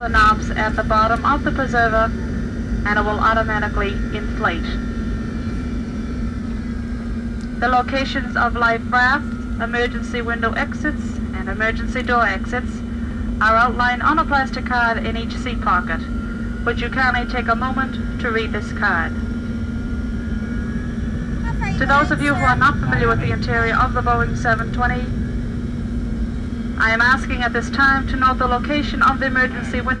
the knobs at the bottom of the preserver and it will automatically inflate. The locations of life rafts, emergency window exits, and emergency door exits are outlined on a plastic card in each seat pocket. Would you kindly take a moment to read this card? To those of you who are not familiar with the interior of the Boeing 720, I am asking at this time to note the location of the emergency window